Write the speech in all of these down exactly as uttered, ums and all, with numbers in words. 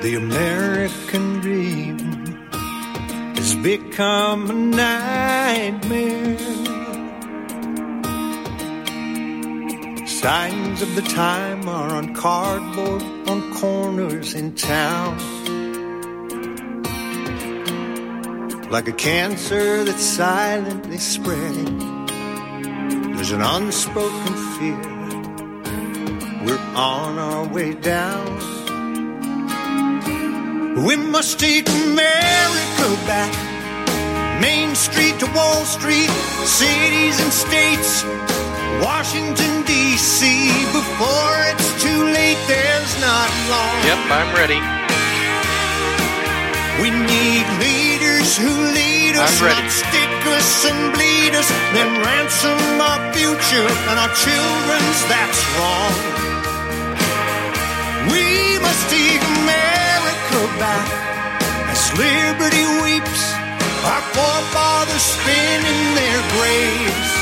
The American dream has become a nightmare. Signs of the time are on cardboard on corners in town. Like a cancer that's silently spreading, there's an unspoken fear. We're on our way down. We must take America back. Main Street to Wall Street, cities and states, Washington, D C Before it's too late, there's not long. Yep, I'm ready. We need leaders who lead us, I'm ready. not stick us and bleed us, then ransom our future and our children's, that's wrong. We must take America back as liberty weeps, our forefathers spin in their graves.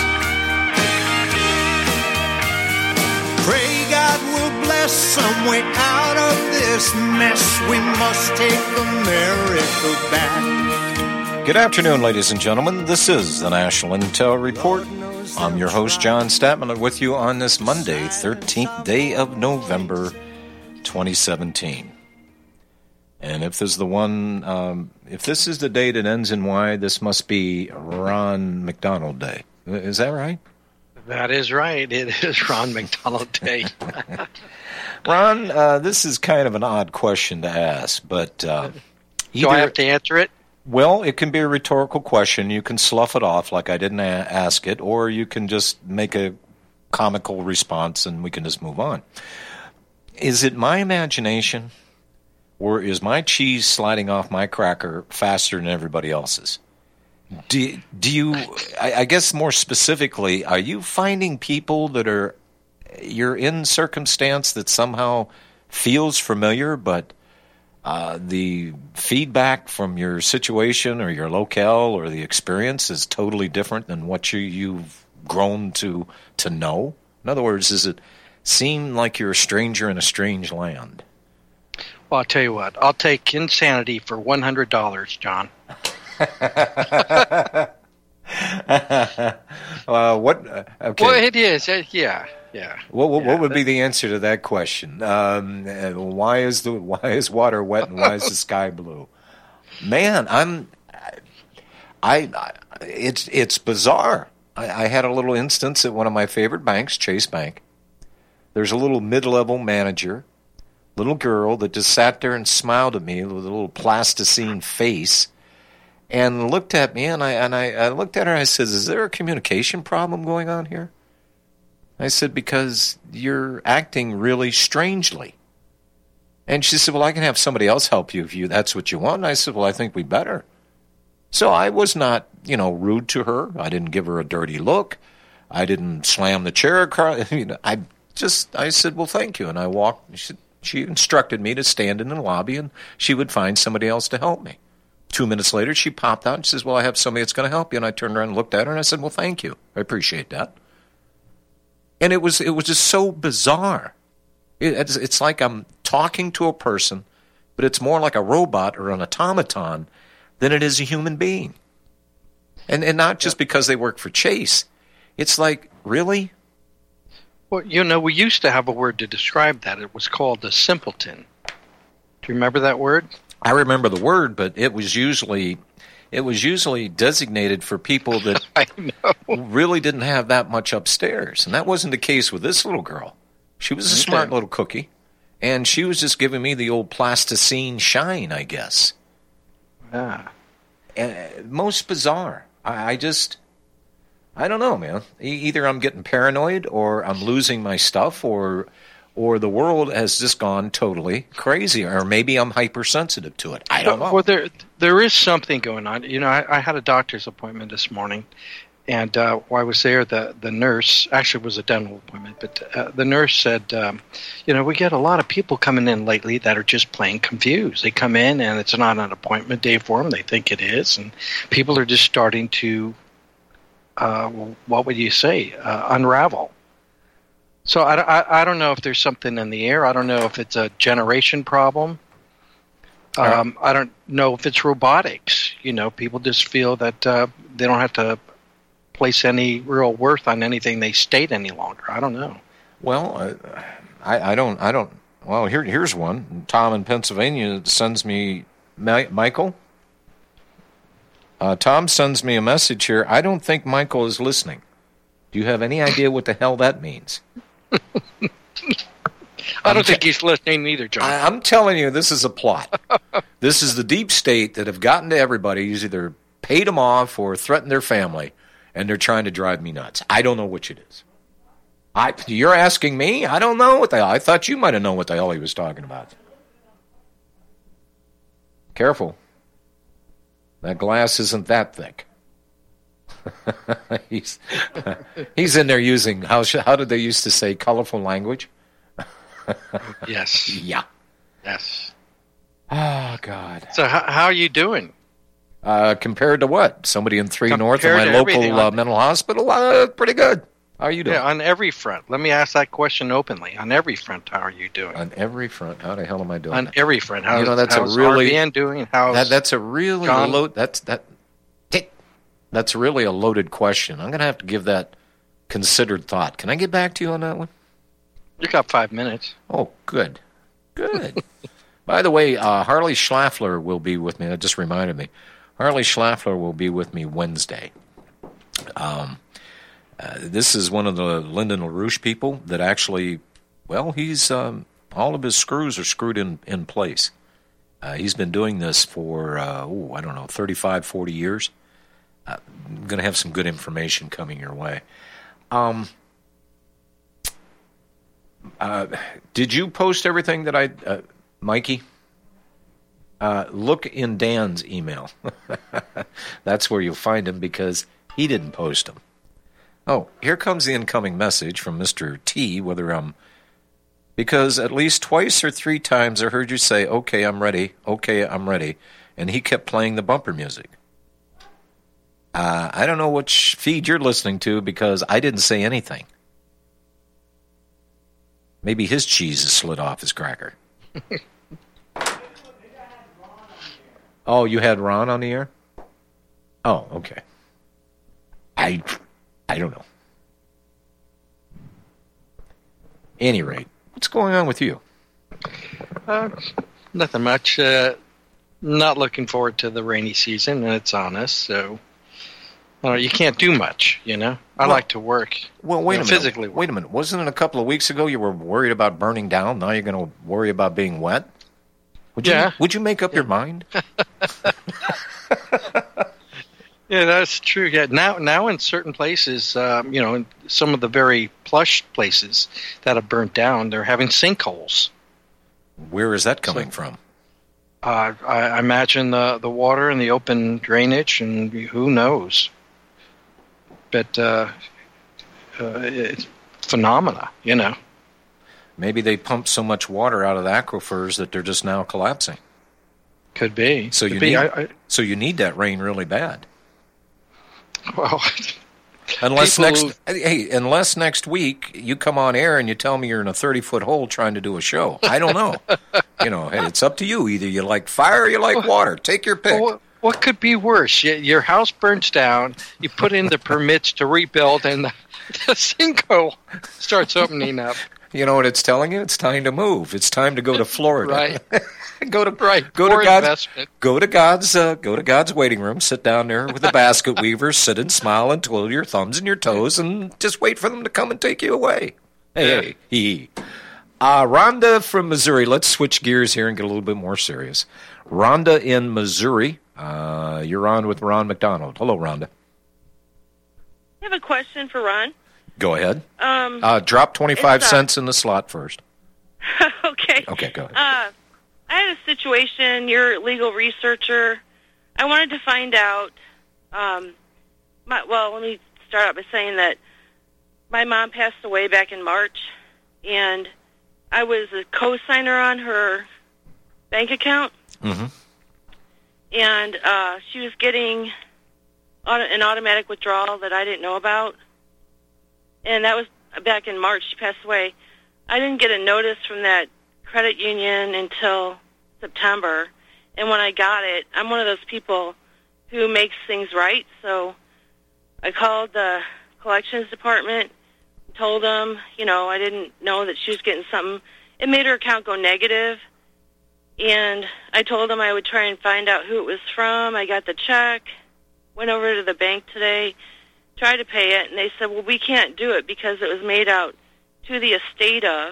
Pray God will bless some way out of this mess. We must take America back. Good afternoon, ladies and gentlemen. This is the National Intel Report. I'm your host, John Statman, with you on this Monday, thirteenth day of November, twenty seventeen. And if this is the one, um, if this is the day that ends in Y, this must be Ron McDonald Day. Is that right? That is right. It is Ron McDonald Day. Ron, uh, this is kind of an odd question to ask, but uh, either, do I have to answer it? Well, it can be a rhetorical question. You can slough it off like I didn't a- ask it, or you can just make a comical response and we can just move on. Is it my imagination, or is my cheese sliding off my cracker faster than everybody else's? Do, do you, I, I guess more specifically, are you finding people that are, you're in circumstance that somehow feels familiar, but uh, the feedback from your situation or your locale or the experience is totally different than what you, you've grown to to know? In other words, does it seem like you're a stranger in a strange land? Well, I'll tell you what. I'll take insanity for one hundred dollars, John. uh, what? Uh, okay. Well, it is. Uh, yeah, yeah. What, what, yeah, what would be the answer to that question? Um, uh, why is the why is water wet and why is the sky blue? Man, I'm. I, I it's it's bizarre. I, I had a little instance at one of my favorite banks, Chase Bank. There's a little mid-level manager, little girl that just sat there and smiled at me with a little plasticine face. And looked at me, and I and I, I looked at her, and I said, is there a communication problem going on here? I said, because you're acting really strangely. And she said, well, I can have somebody else help you if you that's what you want. And I said, well, I think we better. So I was not, you know, rude to her. I didn't give her a dirty look. I didn't slam the chair across. You know, I just, I said, well, thank you. And I walked, she, she instructed me to stand in the lobby, and she would find somebody else to help me. Two minutes later, she popped out and she says, well, I have somebody that's going to help you. And I turned around and looked at her and I said, well, thank you. I appreciate that. And it was it was just so bizarre. It, it's, it's like I'm talking to a person, but it's more like a robot or an automaton than it is a human being. And and not just because they work for Chase. It's like, really? Well, you know, we used to have a word to describe that. It was called the simpleton. Do you remember that word? I remember the word, but it was usually it was usually designated for people that I know. really didn't have that much upstairs. And that wasn't the case with this little girl. She was a Okay. smart little cookie, and she was just giving me the old plasticine shine, I guess. Ah. And most bizarre. I, I just, I don't know, man. E- either I'm getting paranoid, or I'm losing my stuff, or... or the world has just gone totally crazy, or maybe I'm hypersensitive to it. I don't know. Well, there there is something going on. You know, I, I had a doctor's appointment this morning, and uh, while I was there, the, the nurse, actually it was a dental appointment, but uh, the nurse said, um, you know, we get a lot of people coming in lately that are just plain confused. They come in, and it's not an appointment day for them. They think it is, and people are just starting to, uh, what would you say, uh, unravel. So I, I, I don't know if there's something in the air. I don't know if it's a generation problem. Um, I don't know if it's robotics. You know, people just feel that uh, they don't have to place any real worth on anything they state any longer. I don't know. Well, uh, I, I don't. I don't. Well, here, here's one. Tom in Pennsylvania sends me Ma- Michael. Uh, Tom sends me a message here. I don't think Michael is listening. Do you have any idea what the hell that means? I don't think he's listening either, John. I, I'm telling you, this is a plot. This is the deep state that have gotten to everybody. He's either paid them off or threatened their family, and they're trying to drive me nuts. I don't know which it is. I, you're asking me? I don't know what the hell. I thought you might have known what the hell he was talking about. Careful. That glass isn't that thick. he's he's in there using, how, how did they used to say, colorful language? Yes. Yeah. Yes. Oh, God. So how, how are you doing? Uh, compared to what? Somebody in three Compared North of my to local everything uh, on- mental hospital? Uh, pretty good. How are you doing? Yeah, on every front. Let me ask that question openly. On every front, how are you doing? On every front. How the hell am I doing? On every front. How's, You know, that's a how's really- R B N doing? How's That, that's a really John? load. That's that. That's really a loaded question. I'm going to have to give that considered thought. Can I get back to you on that one? You got five minutes. Oh, good, good. By the way, uh, Harley Schlafler will be with me. That just reminded me. Harley Schlafler will be with me Wednesday. Um, uh, this is one of the Lyndon LaRouche people that actually, well, he's um, all of his screws are screwed in in place. Uh, he's been doing this for, uh, oh, I don't know, thirty-five, forty years. Uh, I'm going to have some good information coming your way. Um, uh, did you post everything that I, uh, Mikey? Uh, look in Dan's email. That's where you'll find him because he didn't post them. Oh, here comes the incoming message from Mister T, whether I'm... Because at least twice or three times I heard you say, okay, I'm ready, okay, I'm ready, and he kept playing the bumper music. Uh, I don't know which feed you're listening to because I didn't say anything. Maybe his cheese is slid off his cracker. Oh, you had Ron on the air? Oh, okay. I, I don't know. Any rate, what's going on with you? Uh, nothing much. Uh, not looking forward to the rainy season, and it's on us, so uh, you can't do much, you know? I Well- like to work. Well, wait you a know, minute. physically work. Wait a minute. Wasn't it a couple of weeks ago you were worried about burning down? Now you're going to worry about being wet? Would you, Yeah. Would you make up your mind? Yeah, that's true. Yeah, now, now in certain places, um, you know, in some of the very plush places that have burnt down, they're having sinkholes. Where is that coming from? Uh, I, I imagine the the water and the open drainage, and who knows. But uh, uh, it's phenomena, you know. Maybe they pumped so much water out of the aquifers that they're just now collapsing. Could be. So Could you be. need, I, I, so you need that rain really bad. well, Unless People next, hey, unless next week you come on air and you tell me you're in a thirty foot hole trying to do a show. I don't know. You know, hey, it's up to you. Either you like fire or you like water. Take your pick. what, what could be worse? Y- Your house burns down. You put in the permits to rebuild, and the, the sinkhole starts opening up. You know what it's telling you? It's time to move. It's time to go to Florida. Right. go to Right. Go Poor to God's. investment. Go to God's. Uh, go to God's waiting room. Sit down there with the basket weavers. Sit and smile and twiddle your thumbs and your toes, and just wait for them to come and take you away. Hey, hey. Uh, Rhonda from Missouri. Let's switch gears here and get a little bit more serious. Rhonda in Missouri. Uh, you're on with Ron McDonald. Hello, Rhonda. I have a question for Ron. Go ahead. Um, Uh, drop twenty-five It's, uh, cents in the slot first. okay. Okay, go ahead. Uh, I had a situation. You're a legal researcher. I wanted to find out. Um, my, well, let me start out by saying that my mom passed away back in March, and I was a co-signer on her bank account, Mm-hmm. and uh, she was getting auto- an automatic withdrawal that I didn't know about. And that was back in March. She passed away. I didn't get a notice from that credit union until September, And when I got it, I'm one of those people who makes things right. So I called the collections department, told them, you know, I didn't know that she was getting something. It made her account go negative. And I told them I would try and find out who it was from. I got the check, went over to the bank today, tried to pay it, and they said, well, we can't do it because it was made out to the estate of.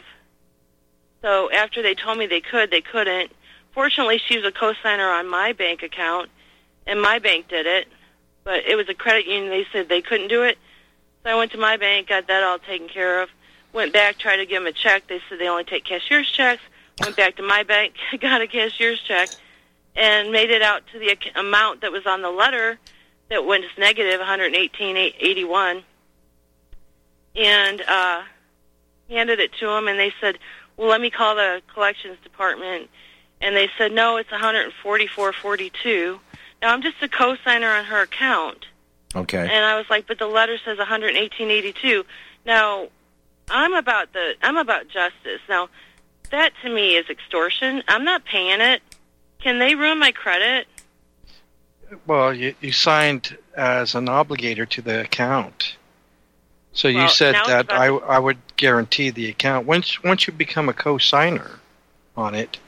So after they told me they could, they couldn't. Fortunately, she was a co-signer on my bank account, and my bank did it. But it was a credit union. They said they couldn't do it. So I went to my bank, got that all taken care of, went back, tried to give them a check. They said they only take cashier's checks. Went back to my bank, got a cashier's check, and made it out to the ac- amount that was on the letter that went negative, one hundred eighteen thousand eight hundred eighty-one, and uh, handed it to them, and they said, well, let me call the collections department, and they said, no, it's one hundred forty-four thousand four hundred forty-two. Now, I'm just a co-signer on her account. Okay. And I was like, but the letter says one hundred eighteen thousand eight hundred eighty-two. Now, I'm about the I'm about justice. Now, that to me is extortion. I'm not paying it. Can they ruin my credit? Well, you, you signed as an obligator to the account. So you Well, said now it's that about I, to- I would guarantee the account. Once once you become a co-signer on it,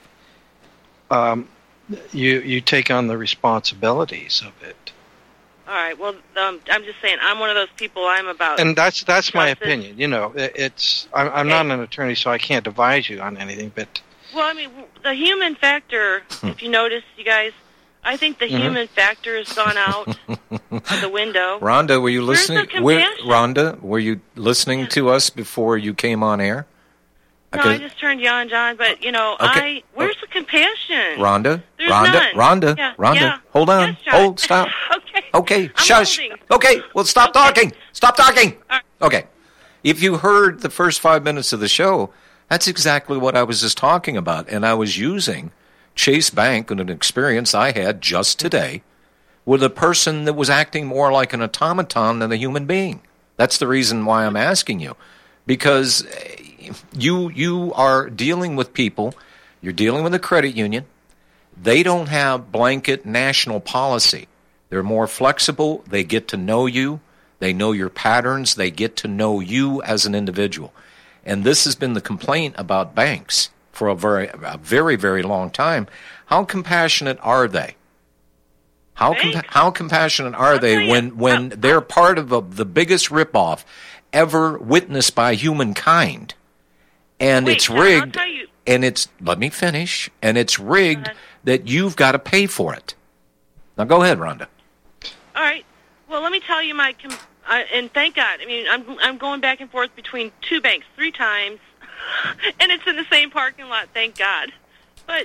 um, you you take on the responsibilities of it. All right. Well, um, I'm just saying, I'm one of those people. I'm about. And that's that's my Justice. opinion. You know, it, it's I'm, I'm Okay. not an attorney, so I can't advise you on anything. But Well, I mean, the human factor. If you notice, you guys, I think the Mhm. human factor has gone out of the window. Rhonda, were you Where's the listening? Were, compassion? Rhonda, were you listening to us before you came on air? No, Okay. I just turned you on, John. But you know, Okay. I where's the compassion? Rhonda, There's Rhonda, none. Rhonda, Yeah, Rhonda, yeah. hold on, Yes, John. hold, stop. okay. Okay, I'm shush. holding. Okay, well, stop Okay. talking. Stop talking. All right. Okay. If you heard the first five minutes of the show, that's exactly what I was just talking about. And I was using Chase Bank and an experience I had just today with a person that was acting more like an automaton than a human being. That's the reason why I'm asking you. Because you you are dealing with people, you're dealing with a credit union. They don't have blanket national policy. They're more flexible. They get to know you. They know your patterns. They get to know you as an individual. And this has been the complaint about banks for a very, a very, very long time. How compassionate are they? How com- Banks? how compassionate are I'll they tell you, when, when I'll- they're part of a, the biggest ripoff ever witnessed by humankind? And Wait, it's John, I'll rigged. tell you- And it's, let me finish, and it's rigged Go ahead. that you've got to pay for it. Now go ahead, Rhonda. All right. Well, let me tell you my, com- I, and thank God. I mean, I'm I'm going back and forth between two banks three times, and it's in the same parking lot. Thank God. But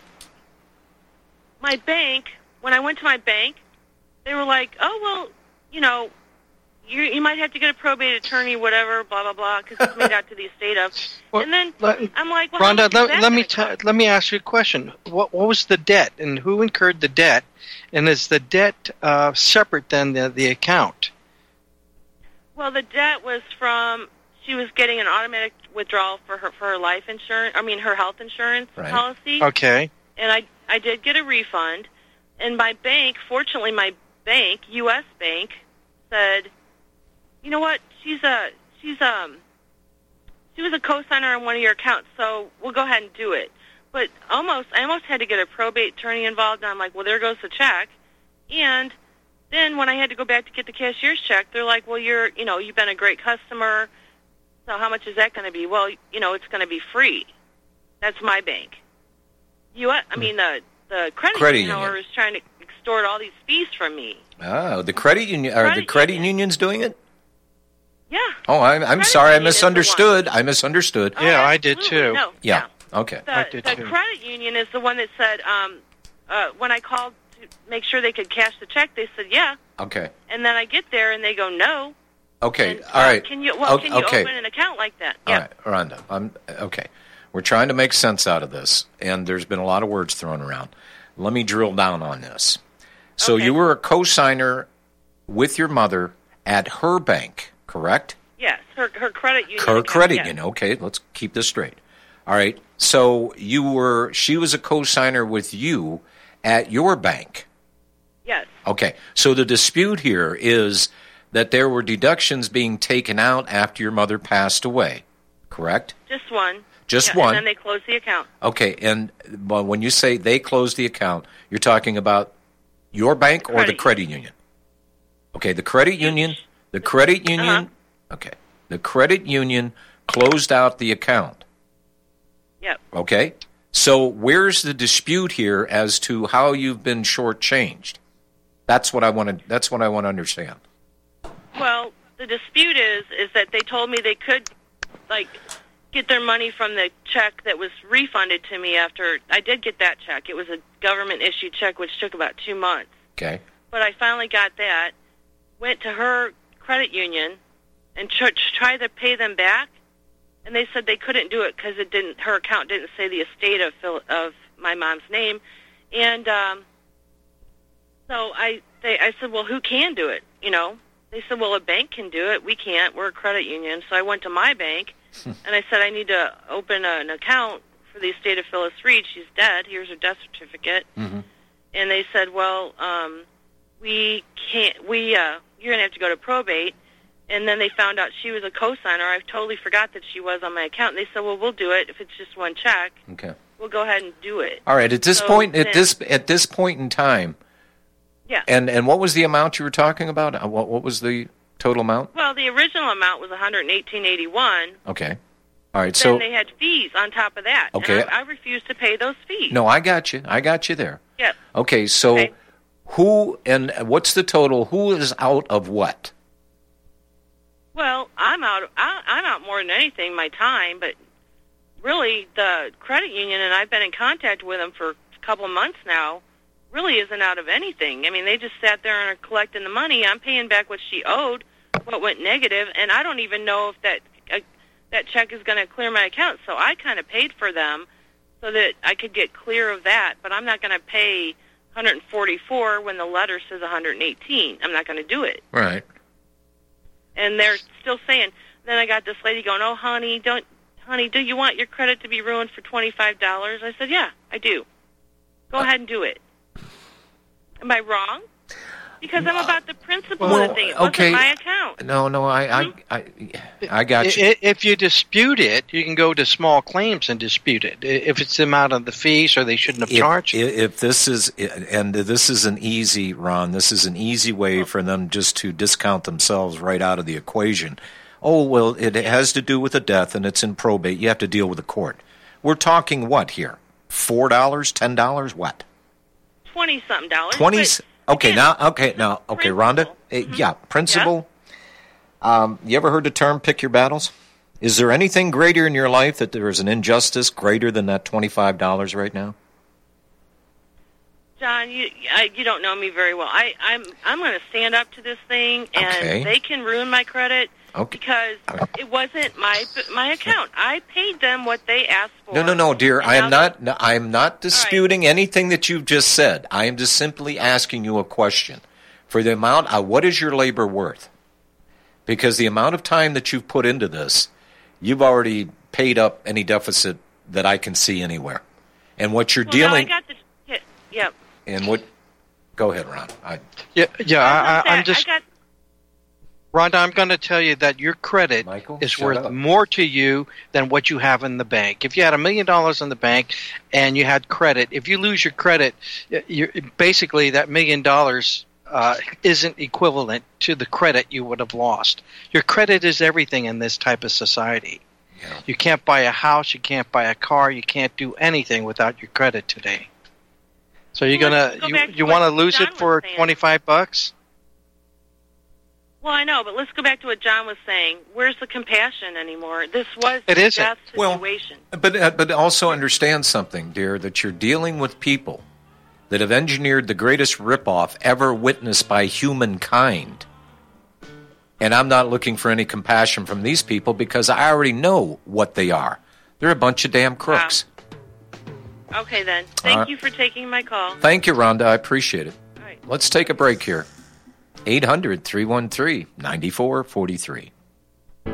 my bank, when I went to my bank, they were like, "Oh well, you know, you you might have to get a probate attorney, whatever, blah blah blah, because it's made out to the estate of." Well, and then let- I'm like, well, how Rhonda, much is let, that let me gonna ta- cost? let me ask you a question. What what was the debt, and who incurred the debt? And is the debt uh, separate than the the account? Well, the debt was from she was getting an automatic withdrawal for her for her life insurance. I mean, her health insurance Right. policy. Okay. And I I did get a refund. And my bank, fortunately, my bank, U S Bank, said, you know what? She's a she's um she was a co-signer on one of your accounts, so we'll go ahead and do it. But almost, I almost had to get a probate attorney involved, and I'm like, well, there goes the check. And then when I had to go back to get the cashier's check, they're like, well, you're, you know, you've been a great customer, so how much is that going to be? Well, you know, it's going to be free. That's my bank. You, I mean, the the credit, Credit union, however, union. is trying to extort all these fees from me. Oh, the credit union, are the Credit credit union. unions doing it? Yeah. Oh, I'm, I'm Credit sorry, I union is the one. misunderstood. I misunderstood. Oh, Yeah, I did absolutely. too. No, Yeah. Okay. The, I did the too. credit union is the one that said, um, uh, when I called to make sure they could cash the check, they said, yeah. Okay. And then I get there and they go, no. Okay. And, All uh, right. Can you, well, O- can you okay. open an account like that? All Yeah. right, Rhonda. I'm okay. We're trying to make sense out of this, and there's been a lot of words thrown around. Let me drill down on this. So Okay. you were a co-signer with your mother at her bank, correct? Yes. Her, her credit union. Her account, credit yes. union. Okay, let's keep this straight. All right. So you were. She was a co-signer with you at your bank. Yes. Okay. So the dispute here is that there were deductions being taken out after your mother passed away, correct? Just one. Just yeah, one. And then they closed the account. Okay. And well, when you say they closed the account, you're talking about your bank or the credit union? Okay. The credit union. The credit union. Uh-huh. Okay. The credit union closed out the account. Yep. Okay. So where's the dispute here as to how you've been shortchanged? That's what I want to. That's what I want to understand. Well, the dispute is is that they told me they could, like, get their money from the check that was refunded to me after I did get that check. It was a government issued check, which took about two months. Okay. But I finally got that. Went to her credit union and tr- tried to pay them back, and they said they couldn't do it because it didn't. Her account didn't say the estate of Phil, of my mom's name, and um, so I they I said, well, who can do it? You know, they said, well, a bank can do it. We can't. We're a credit union. So I went to my bank, and I said, I need to open a, an account for the estate of Phyllis Reed. She's dead. Here's her death certificate. Mm-hmm. And they said, well, um, we can't. We uh, you're gonna have to go to probate. And then they found out she was a co-signer. I totally forgot that she was on my account. And they said, well, we'll do it if it's just one check. Okay. We'll go ahead and do it. All right. At this So point, at then- this at this point in time, Yeah. and and what was the amount you were talking about? Uh, What what was the total amount? Well, the original amount was one hundred eighteen eighty-one. Okay. All right. Then So they had fees on top of that. Okay. And I, I refused to pay those fees. no, I got you. I got you there. Yep. Okay. So Okay. who and what's the total? Who is out of what? Well, I'm out. I, I'm out more than anything, my time. But really, the credit union, and I've been in contact with them for a couple of months now, really isn't out of anything. I mean, they just sat there and are collecting the money. I'm paying back what she owed, what went negative, and I don't even know if that uh, that check is going to clear my account. So I kind of paid for them so that I could get clear of that. But I'm not going to pay one hundred forty-four when the letter says one hundred eighteen. I'm not going to do it. Right. And they're still saying. Then I got this lady going, "Oh, honey, don't, honey, do you want your credit to be ruined for twenty-five dollars?" I said, "Yeah, I do. Go ahead and do it." Am I wrong? Because I'm about the principal Well, of the thing. It wasn't okay. my account. No, no, I, Hmm? I, I, I got you. I- If you dispute it, you can go to small claims and dispute it. I- If it's the amount of the fees or they shouldn't have If, charged. if this is, and this is an easy, Ron, this is an easy way for them just to discount themselves right out of the equation. Oh, well, it has to do with a death and it's in probate. You have to deal with the court. We're talking what here? four dollars, ten dollars, what? Twenty-something dollars. twenty. but Okay, again, now, okay, now, okay, Rhonda. principle. Uh, yeah, principle. Um, you ever heard the term "pick your battles"? Is there anything greater in your life that there is an injustice greater than that twenty-five dollars right now? John, you I, you don't know me very well. I, I'm I'm going to stand up to this thing, and Okay. they can ruin my credit Okay. because it wasn't my my account. I paid them what they asked for. No, no, no, dear. and I now am not. No, I am not disputing right. anything that you've just said. I am just simply asking you a question. For the amount, uh, what is your labor worth? Because the amount of time that you've put into this, you've already paid up any deficit that I can see anywhere. And what you're Well, now I dealing, got the yeah, yeah. and what? Go ahead, Ron. I, Yeah, yeah. I, I, I'm just, I got Rhonda. I'm going to tell you that your credit Michael, is shut worth up. more to you than what you have in the bank. If you had a million dollars in the bank and you had credit, if you lose your credit, you're, basically that million dollars uh, isn't equivalent to the credit you would have lost. Your credit is everything in this type of society. Yeah. You can't buy a house, you can't buy a car, you can't do anything without your credit today. So you're Well, gonna let's go you, back to you what want to lose John it was for saying. twenty-five bucks? Well, I know, but let's go back to what John was saying. Where's the compassion anymore? This was It a isn't. death Well, situation. But uh, but also understand something, dear, that you're dealing with people that have engineered the greatest ripoff ever witnessed by humankind. And I'm not looking for any compassion from these people because I already know what they are. They're a bunch of damn crooks. Okay, then. Thank Uh, you for taking my call. Thank you, Rhonda. I appreciate it. All right. Let's take a break here. eight hundred, three one three, nine four four three.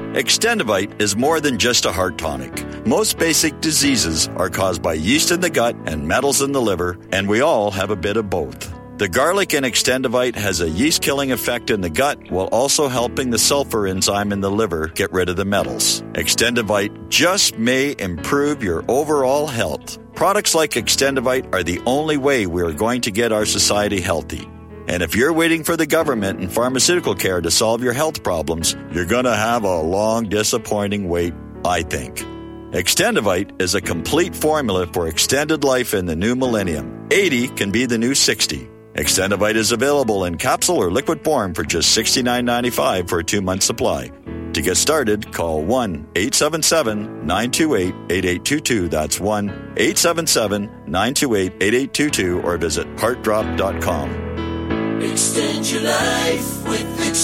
Extendivite is more than just a heart tonic. Most basic diseases are caused by yeast in the gut and metals in the liver, and we all have a bit of both. The garlic in Extendivite has a yeast-killing effect in the gut while also helping the sulfur enzyme in the liver get rid of the metals. Extendivite just may improve your overall health. Products like Extendivite are the only way we are going to get our society healthy. And if you're waiting for the government and pharmaceutical care to solve your health problems, you're going to have a long, disappointing wait, I think. Extendivite is a complete formula for extended life in the new millennium. eighty can be the new sixty. Extendivite is available in capsule or liquid form for just sixty-nine ninety-five for a two-month supply. To get started, call one eight seven seven, nine two eight, eight eight two two. That's one eight seven seven, nine two eight, eight eight two two or visit heart drop dot com. Extend your life with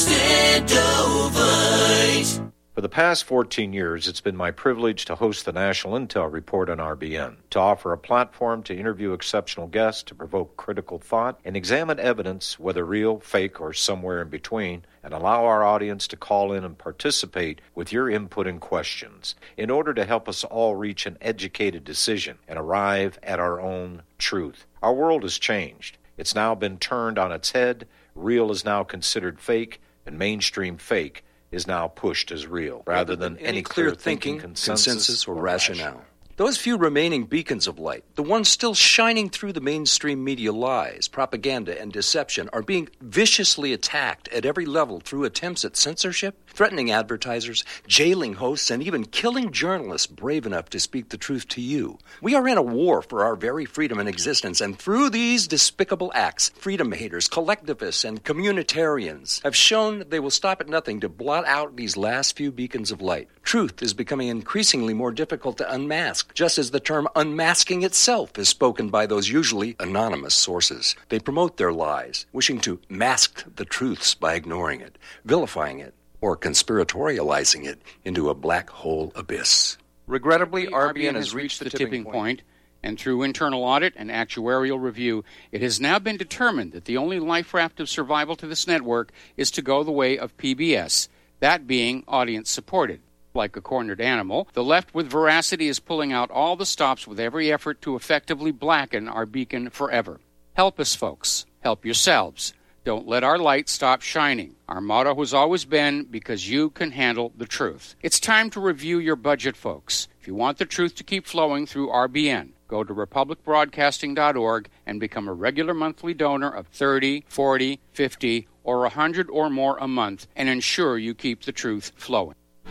Extendovite. For the past fourteen years, it's been my privilege to host the National Intel Report on R B N, to offer a platform to interview exceptional guests, to provoke critical thought, and examine evidence, whether real, fake, or somewhere in between, and allow our audience to call in and participate with your input and questions in order to help us all reach an educated decision and arrive at our own truth. Our world has changed. It's now been turned on its head. Real is now considered fake, and mainstream fake is now pushed as real, rather than any clear thinking, consensus, consensus or, or rationale. rationale. Those few remaining beacons of light, the ones still shining through the mainstream media lies, propaganda, and deception, are being viciously attacked at every level through attempts at censorship, threatening advertisers, jailing hosts, and even killing journalists brave enough to speak the truth to you. We are in a war for our very freedom and existence, and through these despicable acts, freedom haters, collectivists, and communitarians have shown they will stop at nothing to blot out these last few beacons of light. Truth is becoming increasingly more difficult to unmask, just as the term unmasking itself is spoken by those usually anonymous sources. They promote their lies, wishing to mask the truths by ignoring it, vilifying it, or conspiratorializing it into a black hole abyss. Regrettably, R B N has reached the tipping point, and through internal audit and actuarial review, it has now been determined that the only life raft of survival to this network is to go the way of P B S, that being audience-supported. Like a cornered animal, the left with veracity is pulling out all the stops with every effort to effectively blacken our beacon forever. Help us, folks. Help yourselves. Don't let our light stop shining. Our motto has always been, because you can handle the truth. It's time to review your budget, folks. If you want the truth to keep flowing through R B N, go to republic broadcasting dot org and become a regular monthly donor of thirty, forty, fifty, or one hundred or more a month and ensure you keep the truth flowing.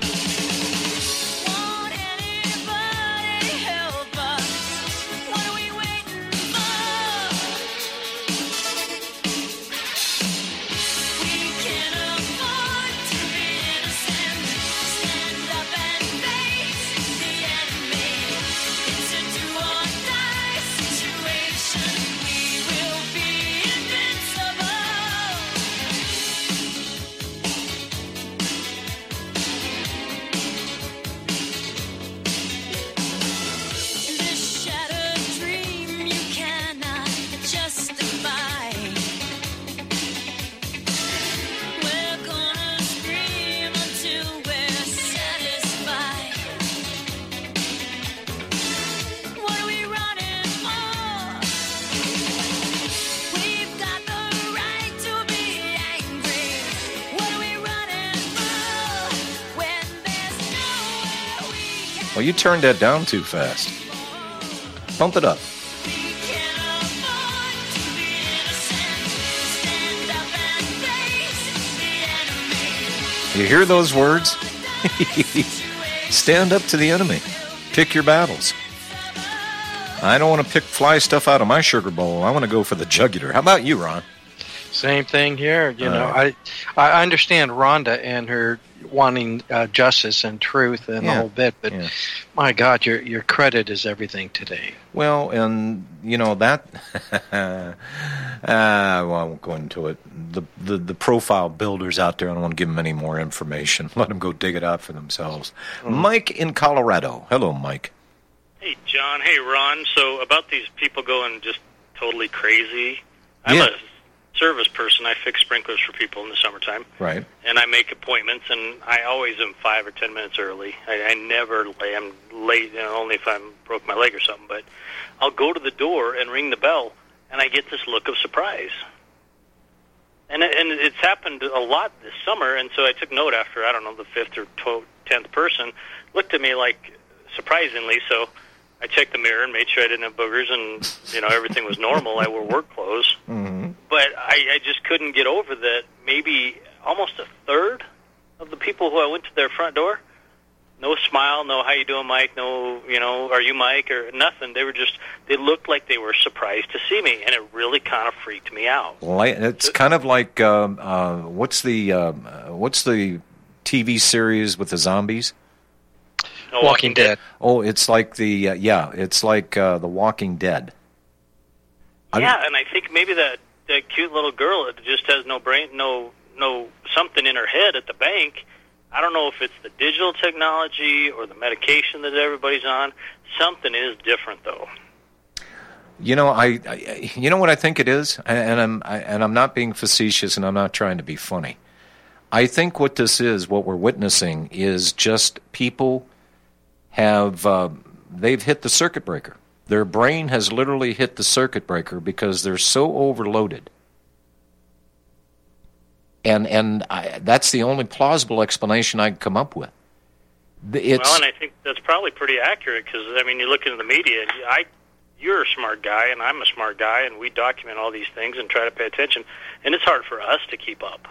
Well, you turned that down too fast. Pump it up. You hear those words? Stand up to the enemy. Pick your battles. I don't want to pick fly stuff out of my sugar bowl. I want to go for the jugular. How about you, Ron? Same thing here. You know, Uh, I I understand Rhonda and her wanting uh, justice and truth and the Yeah. whole bit, but Yeah. my God, your your credit is everything today. Well, and you know that. uh, well, I won't go into it. The, the the profile builders out there, I don't want to give them any more information. Let them go dig it out for themselves. Mike in Colorado. Hello, Mike. Hey, John. Hey, Ron. So about these people going just totally crazy, I'm Yeah. a service person. I fix sprinklers for people in the summertime. Right. And I make appointments, and I always am five or ten minutes early. I, I never am late, you know, only if I broke my leg or something. But I'll go to the door and ring the bell, and I get this look of surprise. And, it, and it's happened a lot this summer, and so I took note after, I don't know, the fifth or twelfth, tenth person looked at me like, surprisingly, so I checked the mirror and made sure I didn't have boogers and, you know, everything was normal. I wore work clothes. Mm-hmm. But I, I just couldn't get over that maybe almost a third of the people who I went to their front door, no smile, no how you doing, Mike, no, you know, are you Mike, or nothing. They were just, they looked like they were surprised to see me, and it really kind of freaked me out. Well, it's kind of like, um, uh, what's the um, uh, what's the T V series with the zombies? No, Walking, Walking Dead. Dead. Oh, it's like the, uh, yeah, it's like uh, The Walking Dead. Yeah, I and I think maybe that, that cute little girl that just has no brain, no, no something in her head at the bank. I don't know if it's the digital technology or the medication that everybody's on. Something is different, though. You know, I, I you know what I think it is, and I'm I, and I'm not being facetious, and I'm not trying to be funny. I think what this is, what we're witnessing, is just people have uh, they've hit the circuit breaker. Their brain has literally hit the circuit breaker because they're so overloaded. And and I, that's the only plausible explanation I can come up with. It's, well, and I think that's probably pretty accurate because, I mean, you look into the media, and I, you're a smart guy, and I'm a smart guy, and we document all these things and try to pay attention, and it's hard for us to keep up.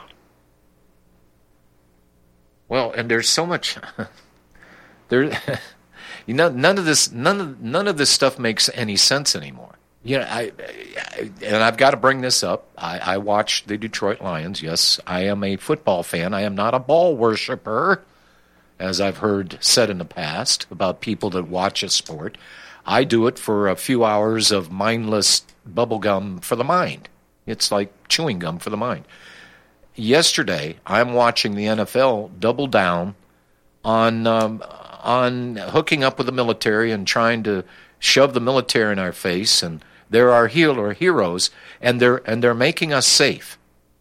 Well, and there's so much... there, you know, none of this, none of none of this stuff makes any sense anymore. You know, I, I and I've got to bring this up. I, I watch the Detroit Lions. Yes, I am a football fan. I am not a ball worshiper, as I've heard said in the past about people that watch a sport. I do it for a few hours of mindless bubble gum for the mind. It's like chewing gum for the mind. Yesterday, I'm watching the N F L double down on um, on hooking up with the military and trying to shove the military in our face, and they're our hero heroes, and they're and they're making us safe.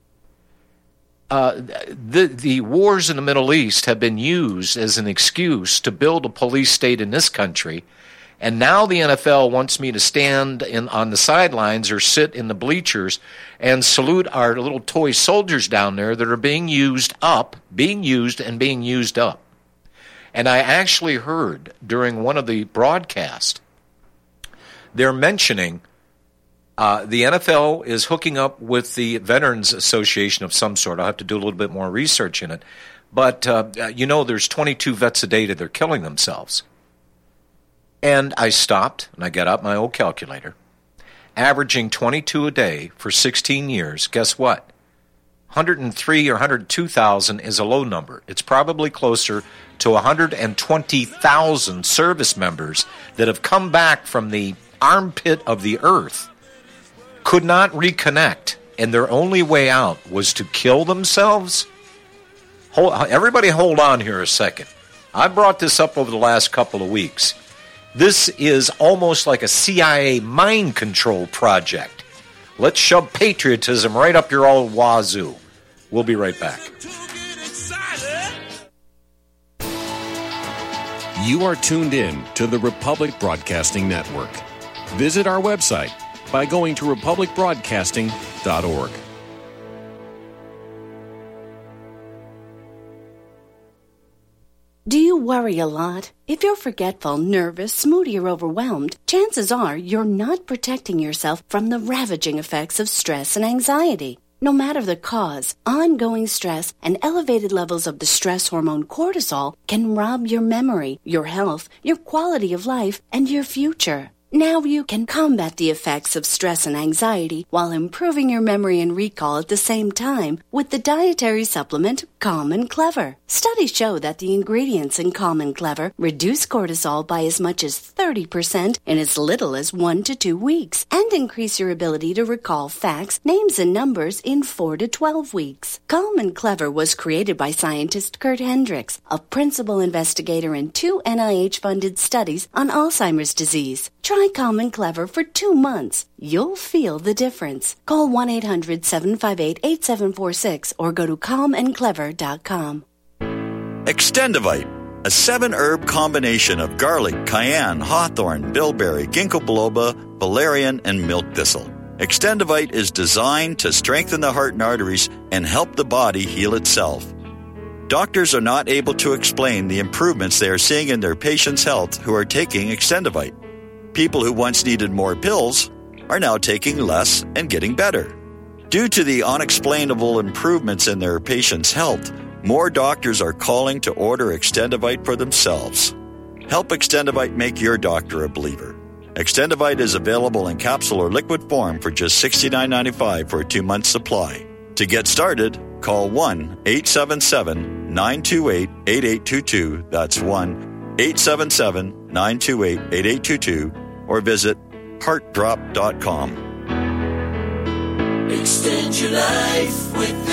Uh, the the wars in the Middle East have been used as an excuse to build a police state in this country, and now the N F L wants me to stand in on the sidelines or sit in the bleachers and salute our little toy soldiers down there that are being used up, being used and being used up. And I actually heard during one of the broadcasts, they're mentioning uh, the N F L is hooking up with the Veterans Association of some sort. I'll have to do a little bit more research in it. But, uh, you know, there's twenty-two vets a day that they're killing themselves. And I stopped, and I got out my old calculator. Averaging twenty-two a day for sixteen years, guess what? one hundred three or one hundred two thousand is a low number. It's probably closer to one hundred twenty thousand service members that have come back from the armpit of the earth, could not reconnect, and their only way out was to kill themselves? Hold, everybody hold on here a second. I brought this up over the last couple of weeks. This is almost like a C I A mind control project. Let's shove patriotism right up your old wazoo. We'll be right back. You are tuned in to the Republic Broadcasting Network. Visit our website by going to republic broadcasting dot org. Do you worry a lot? If you're forgetful, nervous, moody, or overwhelmed, chances are you're not protecting yourself from the ravaging effects of stress and anxiety. No matter the cause, ongoing stress and elevated levels of the stress hormone cortisol can rob your memory, your health, your quality of life, and your future. Now you can combat the effects of stress and anxiety while improving your memory and recall at the same time with the dietary supplement Calm and Clever. Studies show that the ingredients in Calm and Clever reduce cortisol by as much as thirty percent in as little as one to two weeks and increase your ability to recall facts, names, and numbers in four to twelve weeks. Calm and Clever was created by scientist Kurt Hendricks, a principal investigator in two N I H-funded studies on Alzheimer's disease. Try Calm and Clever for two months. You'll feel the difference. Call one eight hundred seven five eight eight seven four six or go to calm and clever dot com. Extendivite, a seven-herb combination of garlic, cayenne, hawthorn, bilberry, ginkgo biloba, valerian, and milk thistle. Extendivite is designed to strengthen the heart and arteries and help the body heal itself. Doctors are not able to explain the improvements they are seeing in their patients' health who are taking Extendivite. People who once needed more pills are now taking less and getting better. Due to the unexplainable improvements in their patients' health, more doctors are calling to order Extendivite for themselves. Help Extendivite make your doctor a believer. Extendivite is available in capsule or liquid form for just sixty-nine ninety-five for a two-month supply. To get started, call one eight seven seven nine two eight eight eight two two. That's one eight seven seven nine two eight eight eight two two. Or visit heart drop dot com. Extend your life with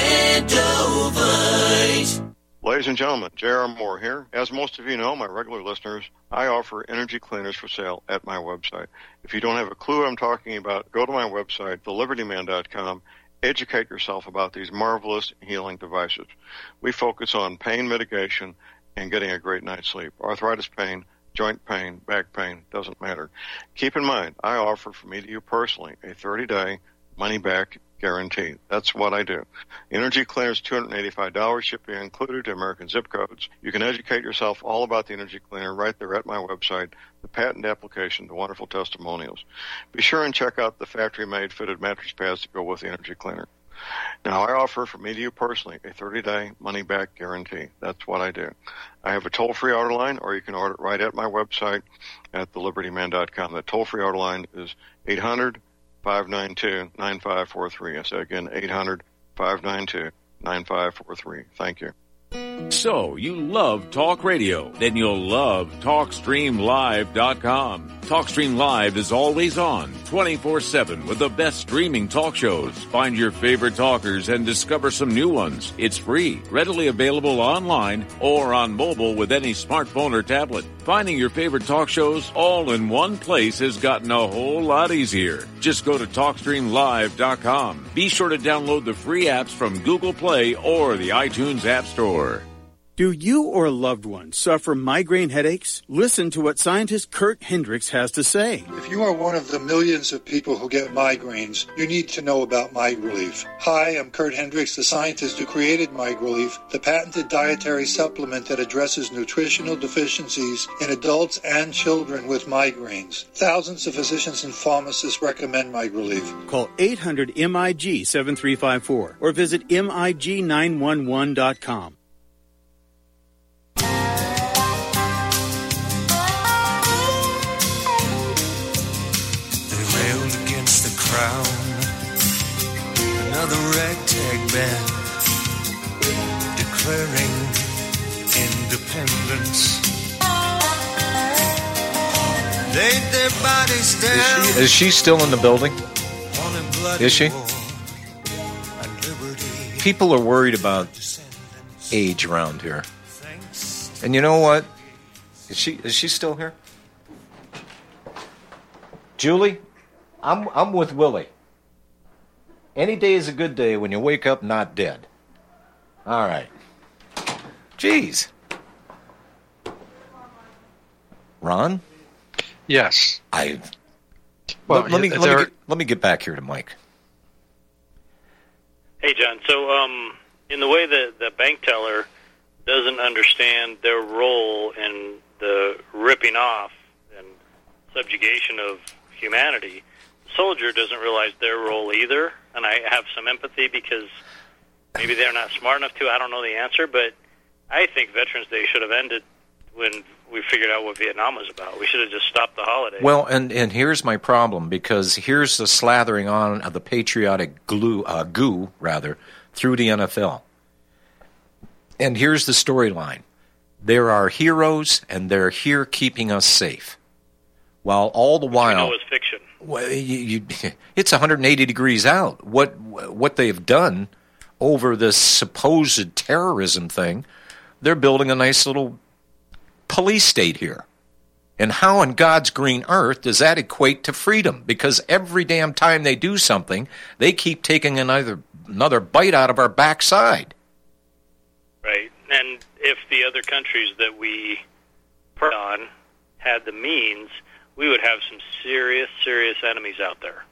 Extendovite. Ladies and gentlemen, J R. Moore here. As most of you know, my regular listeners, I offer energy cleaners for sale at my website. If you don't have a clue what I'm talking about, go to my website, the liberty man dot com. Educate yourself about these marvelous healing devices. We focus on pain mitigation and getting a great night's sleep. Arthritis pain, joint pain, back pain, doesn't matter. Keep in mind, I offer for me to you personally a thirty-day money-back guarantee. That's what I do. Energy cleaners, two hundred eighty-five dollars, shipping included to American zip codes. You can educate yourself all about the energy cleaner right there at my website, the patent application, the wonderful testimonials. Be sure and check out the factory-made fitted mattress pads that go with the energy cleaner. Now, I offer for me to you personally a thirty-day money-back guarantee. That's what I do. I have a toll-free order line, or you can order it right at my website at the liberty man dot com. That toll-free order line is eight hundred five nine two nine five four three. I say again, eight hundred five nine two nine five four three. Thank you. So, you love talk radio? Then you'll love talk stream live dot com. TalkStream Live is always on, twenty-four seven, with the best streaming talk shows. Find your favorite talkers and discover some new ones. It's free, readily available online or on mobile with any smartphone or tablet. Finding your favorite talk shows all in one place has gotten a whole lot easier. Just go to talk stream live dot com. Be sure to download the free apps from Google Play or the iTunes App Store. Do you or a loved one suffer migraine headaches? Listen to what scientist Kurt Hendricks has to say. If you are one of the millions of people who get migraines, you need to know about MigRelief. Hi, I'm Kurt Hendricks, the scientist who created MigRelief, the patented dietary supplement that addresses nutritional deficiencies in adults and children with migraines. Thousands of physicians and pharmacists recommend MigRelief. Call eight hundred M I G seven three five four or visit M I G nine one one dot com. Crown, another ragtag band declaring independence. Laid their bodies down. Is she, is she still in the building? Is she? People are worried about age around here. And you know what? Is she is she still here? Julie? I'm I'm with Willie. Any day is a good day when you wake up not dead. All right. Jeez. Ron? Yes. I. Well, let, let me there, let me, get, let me get back here to Mike. Hey, John. So, um, in the way that the bank teller doesn't understand their role in the ripping off and subjugation of humanity, soldier doesn't realize their role either, and I have some empathy because maybe they're not smart enough to. I don't know the answer, but I think Veterans Day should have ended when we figured out what Vietnam was about. We should have just stopped the holiday. Well, and, and here's my problem, because here's the slathering on of the patriotic glue, uh, goo, rather, through the N F L. And here's the storyline. There are heroes, and they're here keeping us safe. While all the while... Which we know is fiction. Well, you, you, it's one hundred eighty degrees out. What what they've done over this supposed terrorism thing, they're building a nice little police state here. And how in God's green earth does that equate to freedom? Because every damn time they do something, they keep taking another another bite out of our backside. Right. And if the other countries that we put on had the means, we would have some serious, serious enemies out there.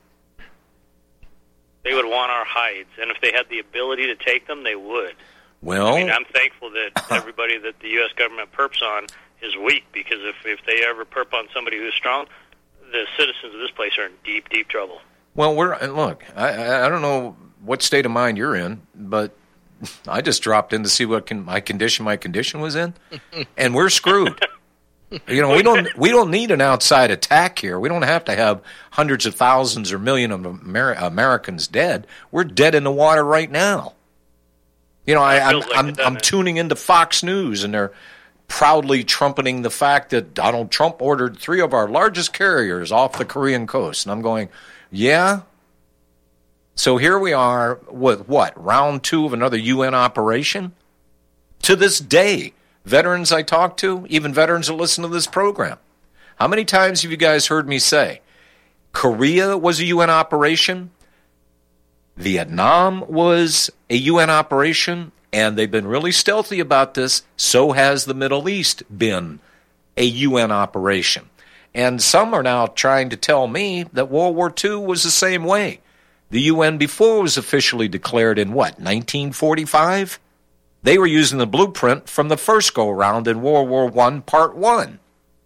They would want our hides, and if they had the ability to take them, they would. Well, I mean, I'm thankful that everybody that the U S government perps on is weak, because if, if they ever perp on somebody who's strong, the citizens of this place are in deep, deep trouble. Well, we're and look, I, I don't know what state of mind you're in, but I just dropped in to see what can, my condition my condition was in, and we're screwed. You know, we don't we don't need an outside attack here. We don't have to have hundreds of thousands or millions of Amer- Americans dead. We're dead in the water right now. You know, I, I'm, like I'm, it, I'm tuning into Fox News, and they're proudly trumpeting the fact that Donald Trump ordered three of our largest carriers off the Korean coast. And I'm going, yeah? So here we are with what, round two of another U N operation? To this day, veterans I talk to, even veterans that listen to this program, how many times have you guys heard me say, Korea was a U N operation, Vietnam was a U N operation, and they've been really stealthy about this. So has the Middle East been a U N operation. And some are now trying to tell me that World War Two was the same way. The U N before was officially declared in what, nineteen forty-five? They were using the blueprint from the first go-around in World War One, Part One.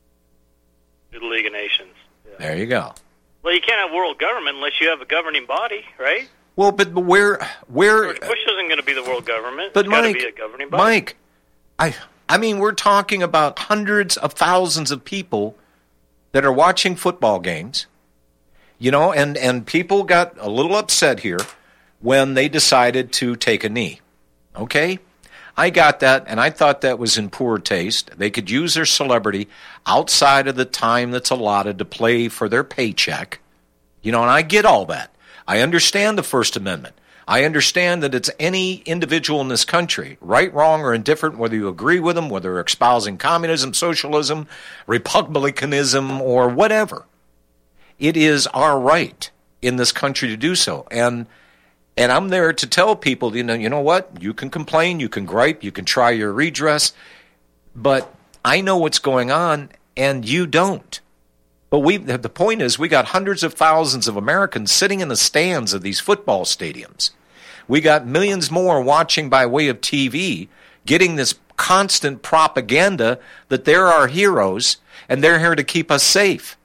The League of Nations. Yeah. There you go. Well, you can't have world government unless you have a governing body, right? Well, but where, where? George Bush isn't going to be the world government. But it's got to Mike, be a governing body. Mike, I, I mean, we're talking about hundreds of thousands of people that are watching football games, you know, and, and people got a little upset here when they decided to take a knee. Okay? I got that, and I thought that was in poor taste. They could use their celebrity outside of the time that's allotted to play for their paycheck. You know, and I get all that. I understand the First Amendment. I understand that it's any individual in this country, right, wrong, or indifferent, whether you agree with them, whether they're espousing communism, socialism, republicanism, or whatever. It is our right in this country to do so. And and I'm there to tell people, you know, you know what? You can complain, you can gripe, you can try your redress, but I know what's going on, and you don't. But we, the point is, we got hundreds of thousands of Americans sitting in the stands of these football stadiums. We got millions more watching by way of T V, getting this constant propaganda that they're our heroes and they're here to keep us safe.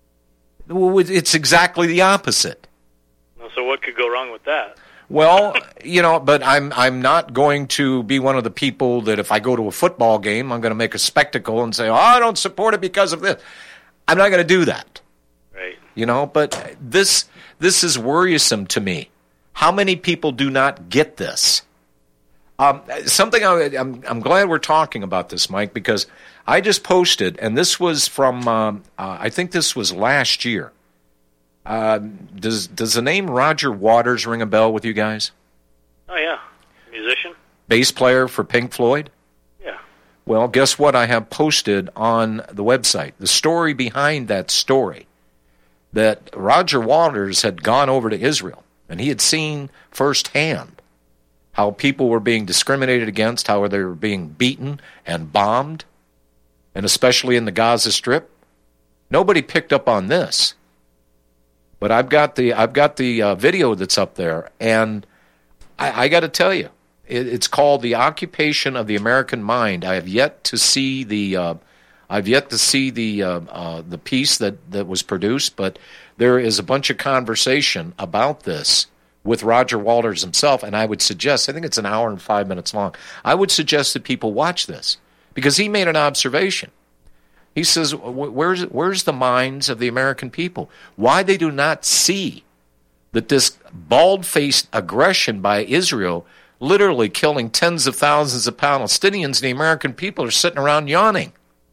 It's exactly the opposite. So what could go wrong with that? Well, you know, but I'm I'm not going to be one of the people that if I go to a football game, I'm going to make a spectacle and say, oh, I don't support it because of this. I'm not going to do that. Right. You know, but this this is worrisome to me. How many people do not get this? Um, something I, I'm I'm glad we're talking about this, Mike, because I just posted, and this was from um, uh, I think this was last year. Uh, does does the name Roger Waters ring a bell with you guys? Oh yeah, musician, bass player for Pink Floyd. Yeah. Well, guess what? I have posted on the website the story behind that story. That Roger Waters had gone over to Israel, and he had seen firsthand how people were being discriminated against, how they were being beaten and bombed, and especially in the Gaza Strip. Nobody picked up on this. But I've got the I've got the uh, video that's up there, and I, I got to tell you, it, it's called "The Occupation of the American Mind." I have yet to see the uh, I've yet to see the uh, uh, the piece that, that was produced, but there is a bunch of conversation about this with Roger Waters himself, and I would suggest, I think it's an hour and five minutes long. I would suggest that people watch this because he made an observation. He says, where's, where's the minds of the American people? Why they do not see that this bald-faced aggression by Israel, literally killing tens of thousands of Palestinians, the American people are sitting around yawning.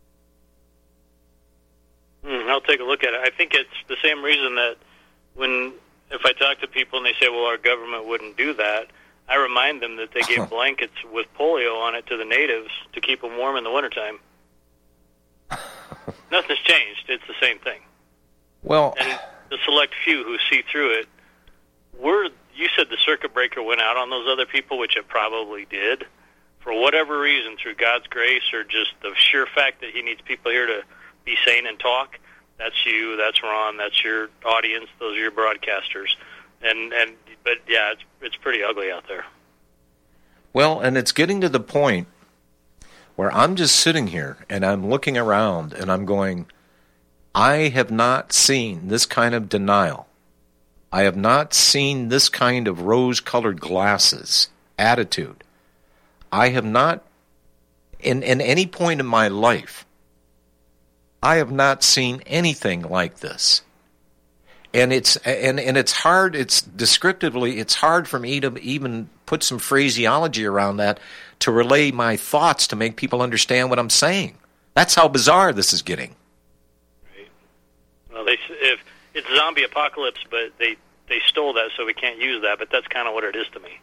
Mm, I'll take a look at it. I think it's the same reason that when, if I talk to people and they say, well, our government wouldn't do that, I remind them that they gave blankets with polio on it to the natives to keep them warm in the wintertime. Nothing's changed. It's the same thing. Well, and the select few who see through it, we're, you said the circuit breaker went out on those other people, which it probably did. For whatever reason, through God's grace or just the sheer fact that he needs people here to be sane and talk, that's you, that's Ron, that's your audience, those are your broadcasters. And, and but, yeah, it's, it's pretty ugly out there. Well, and it's getting to the point where I'm just sitting here and I'm looking around and I'm going, I have not seen this kind of denial. I have not seen this kind of rose-colored glasses attitude. I have not, in, in any point in my life, I have not seen anything like this. And it's and, and it's hard, it's descriptively, it's hard for me to even put some phraseology around that to relay my thoughts to make people understand what I'm saying. That's how bizarre this is getting. Right. Well, they if it's zombie apocalypse, but they, they stole that, so we can't use that, but that's kind of what it is to me.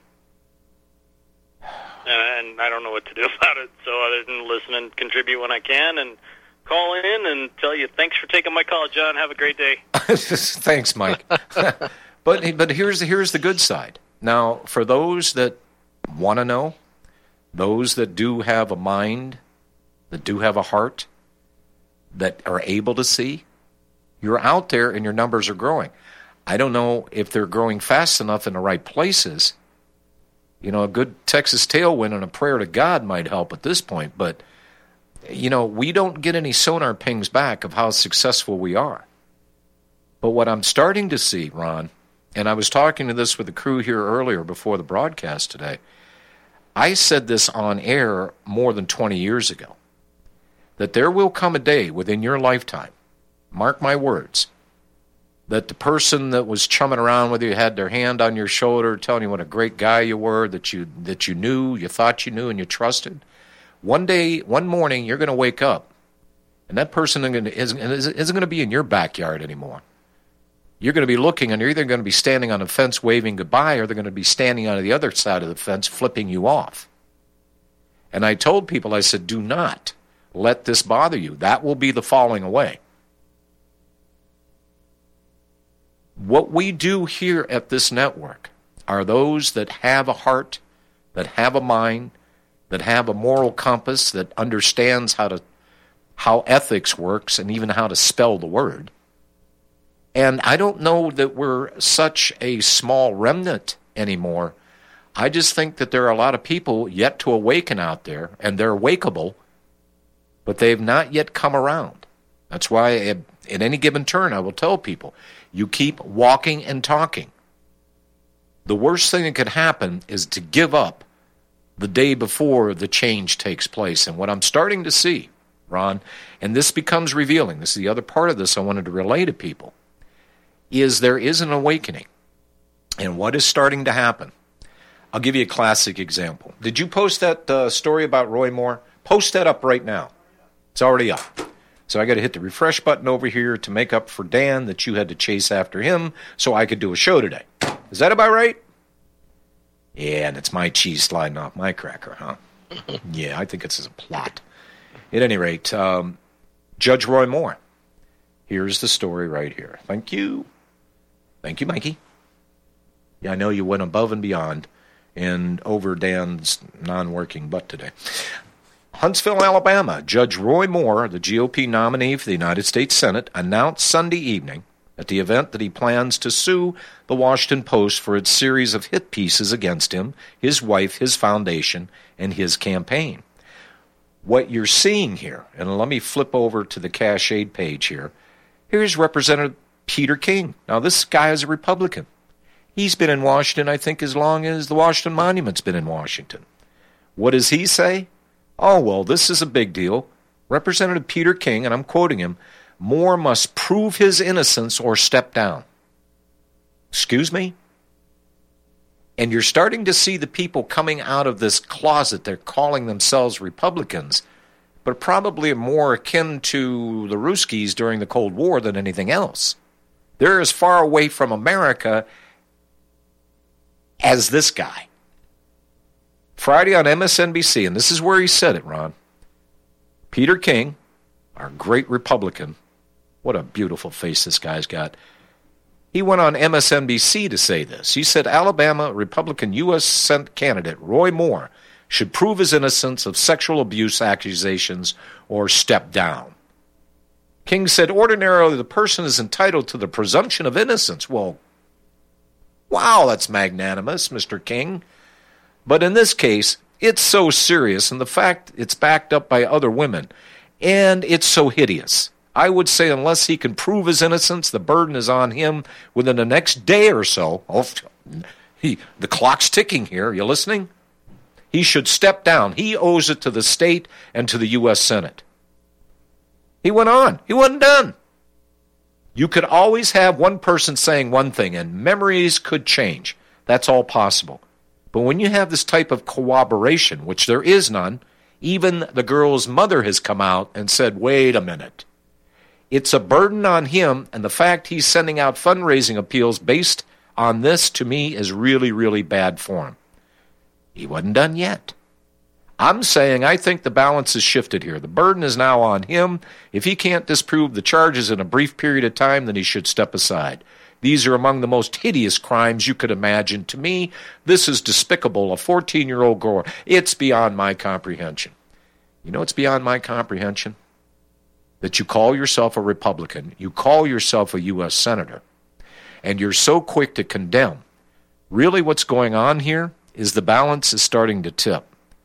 And, and I don't know what to do about it, so other than listen and contribute when I can and call in and tell you, thanks for taking my call, John. Have a great day. Thanks, Mike. but but here's the, here's the good side. Now, for those that want to know, those that do have a mind, that do have a heart, that are able to see, you're out there and your numbers are growing. I don't know if they're growing fast enough in the right places. You know, a good Texas tailwind and a prayer to God might help at this point, but you know, we don't get any sonar pings back of how successful we are. But what I'm starting to see, Ron, and I was talking to this with the crew here earlier before the broadcast today, I said this on air more than twenty years ago, that there will come a day within your lifetime, mark my words, that the person that was chumming around with you had their hand on your shoulder telling you what a great guy you were, that you that you knew, you thought you knew, and you trusted. One day, one morning, you're going to wake up, and that person isn't, isn't going to be in your backyard anymore. You're going to be looking, and you're either going to be standing on the fence waving goodbye, or they're going to be standing on the other side of the fence flipping you off. And I told people, I said, do not let this bother you. That will be the falling away. What we do here at this network are those that have a heart, that have a mind, that have a moral compass, that understands how to how ethics works and even how to spell the word. And I don't know that we're such a small remnant anymore. I just think that there are a lot of people yet to awaken out there, and they're awakeable, but they've not yet come around. That's why at, at any given turn I will tell people, you keep walking and talking. The worst thing that could happen is to give up the day before the change takes place. And what I'm starting to see, Ron, and this becomes revealing, this is the other part of this I wanted to relay to people, is there is an awakening. And what is starting to happen? I'll give you a classic example. Did you post that uh, story about Roy Moore? Post that up right now. It's already up. So I got to hit the refresh button over here to make up for Dan that you had to chase after him so I could do a show today. Is that about right? Yeah, and it's my cheese sliding off my cracker, huh? Yeah, I think it's a plot. At any rate, um, Judge Roy Moore. Here's the story right here. Thank you. Thank you, Mikey. Yeah, I know you went above and beyond and over Dan's non-working butt today. Huntsville, Alabama. Judge Roy Moore, the G O P nominee for the United States Senate, announced Sunday evening at the event that he plans to sue the Washington Post for its series of hit pieces against him, his wife, his foundation, and his campaign. What you're seeing here, and let me flip over to the Cash Aid page here, here's Representative Peter King. Now, this guy is a Republican. He's been in Washington, I think, as long as the Washington Monument's been in Washington. What does he say? Oh, well, this is a big deal. Representative Peter King, and I'm quoting him, Moore must prove his innocence or step down. Excuse me? And you're starting to see the people coming out of this closet. They're calling themselves Republicans, but probably more akin to the Ruskies during the Cold War than anything else. They're as far away from America as this guy. Friday on M S N B C, and this is where he said it, Ron. Peter King, our great Republican, what a beautiful face this guy's got. He went on M S N B C to say this. He said Alabama Republican U S Senate candidate Roy Moore should prove his innocence of sexual abuse accusations or step down. King said ordinarily the person is entitled to the presumption of innocence. Well, wow, that's magnanimous, Mister King. But in this case, it's so serious, and the fact it's backed up by other women, and it's so hideous. I would say unless he can prove his innocence, the burden is on him within the next day or so. Oh, he, the clock's ticking here. You listening? He should step down. He owes it to the state and to the U S Senate. He went on. He wasn't done. You could always have one person saying one thing, and memories could change. That's all possible. But when you have this type of corroboration, which there is none, even the girl's mother has come out and said, wait a minute. It's a burden on him, and the fact he's sending out fundraising appeals based on this, to me, is really, really bad form. He wasn't done yet. I'm saying I think the balance is shifted here. The burden is now on him. If he can't disprove the charges in a brief period of time, then he should step aside. These are among the most hideous crimes you could imagine. To me, this is despicable. A fourteen-year-old girl. It's beyond my comprehension. You know it's beyond my comprehension? That you call yourself a Republican, you call yourself a U S Senator, and you're so quick to condemn. Really what's going on here is the balance is starting to tip.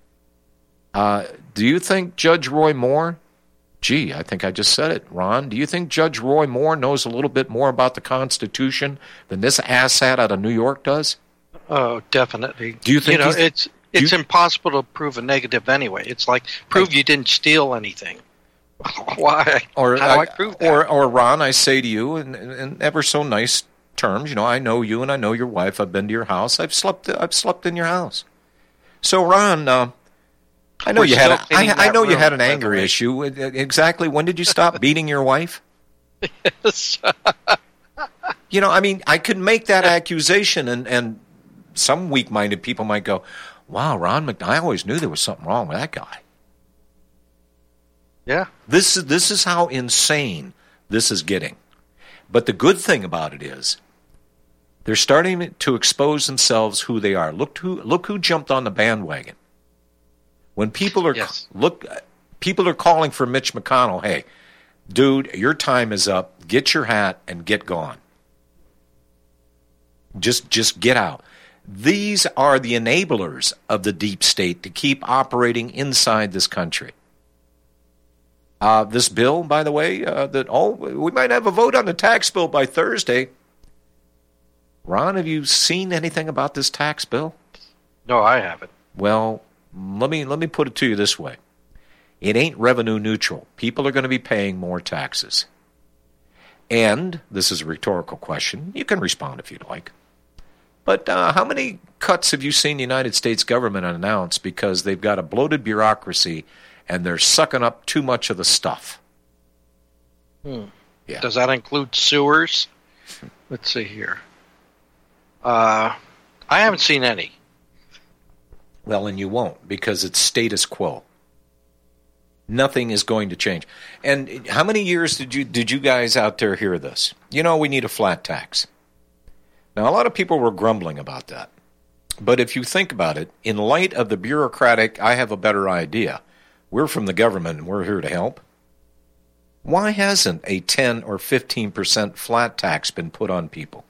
Uh, do you think Judge Roy Moore, gee, I think I just said it, Ron, do you think Judge Roy Moore knows a little bit more about the Constitution than this asshat out of New York does? Oh, definitely. Do you think you know, he's, it's it's you, impossible to prove a negative anyway. It's like, prove you didn't steal anything. Why? Or, How do I, I prove that? Or, or Ron, I say to you in, in ever so nice terms, you know, I know you and I know your wife. I've been to your house. I've slept. I've slept in your house. So, Ron, uh, I know We're you had. A, still cleaning I, I know that you room, had an by the anger way. issue. Exactly. When did you stop beating your wife? Yes. You know, I mean, I could make that accusation, and and some weak-minded people might go, "Wow, Ron McDonald, I always knew there was something wrong with that guy." Yeah. This is this is how insane this is getting. But the good thing about it is they're starting to expose themselves who they are. Look who look who jumped on the bandwagon. When people are Yes. look people are calling for Mitch McConnell, "Hey, dude, your time is up. Get your hat and get gone. Just just get out." These are the enablers of the deep state to keep operating inside this country. Uh, this bill, by the way, uh, that oh, we might have a vote on the tax bill by Thursday. Ron, have you seen anything about this tax bill? No, I haven't. Well, let me let me put it to you this way: it ain't revenue neutral. People are going to be paying more taxes. And this is a rhetorical question. You can respond if you'd like. But uh, how many cuts have you seen the United States government announce because they've got a bloated bureaucracy and they're sucking up too much of the stuff? Hmm. Yeah. Does that include sewers? Let's see here. Uh, I haven't seen any. Well, and you won't, because it's status quo. Nothing is going to change. And how many years did you did you guys out there hear this? You know, we need a flat tax. Now, a lot of people were grumbling about that. But if you think about it, in light of the bureaucratic, I have a better idea. We're from the government and we're here to help. Why hasn't a ten or fifteen percent flat tax been put on people?